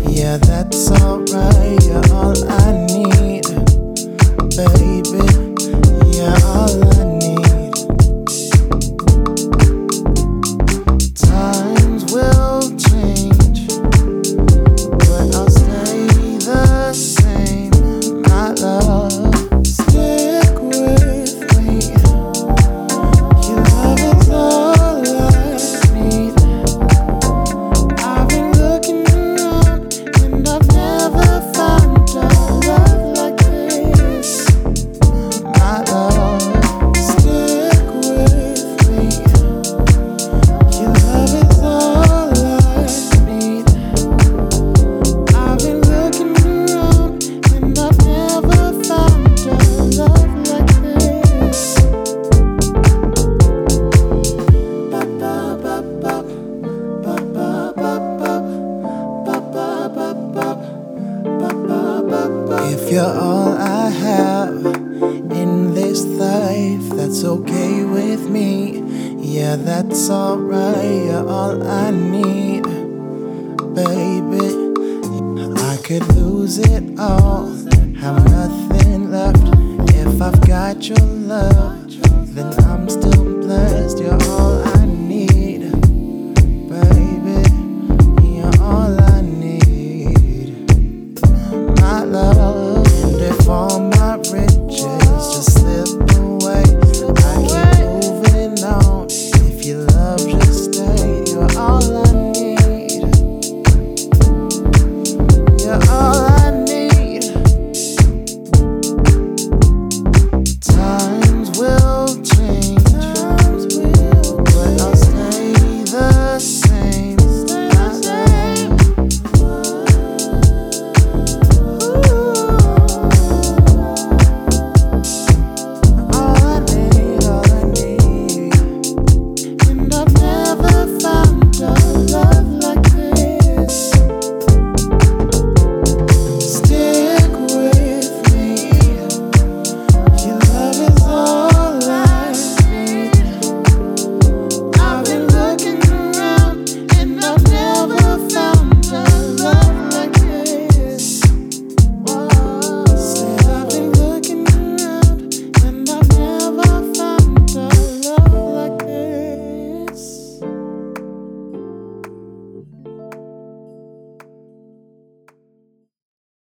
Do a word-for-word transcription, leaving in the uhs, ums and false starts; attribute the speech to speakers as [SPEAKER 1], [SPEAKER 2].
[SPEAKER 1] Yeah, that's alright. You're all I need, baby. Yeah, all I need. Times will change, but I'll stay the same. My love, stick with me. Your love is all I need. I've been looking around and I've never found a love like this. My love, stick with me. Your love is all I need. I've been looking around and I've never found a love like this. Ba ba ba ba, ba ba ba ba, ba ba ba ba, ba ba ba ba. If you're all I have in this life, that's okay with me. Yeah, that's alright. You're all I need, baby. I could lose it all, have nothing left. If I've got your love, then I'm still blessed. You're all I need, baby. You're all I need, my love. And if all my riches just slip away, I keep moving on. If your love just stay, you're all I need. You're all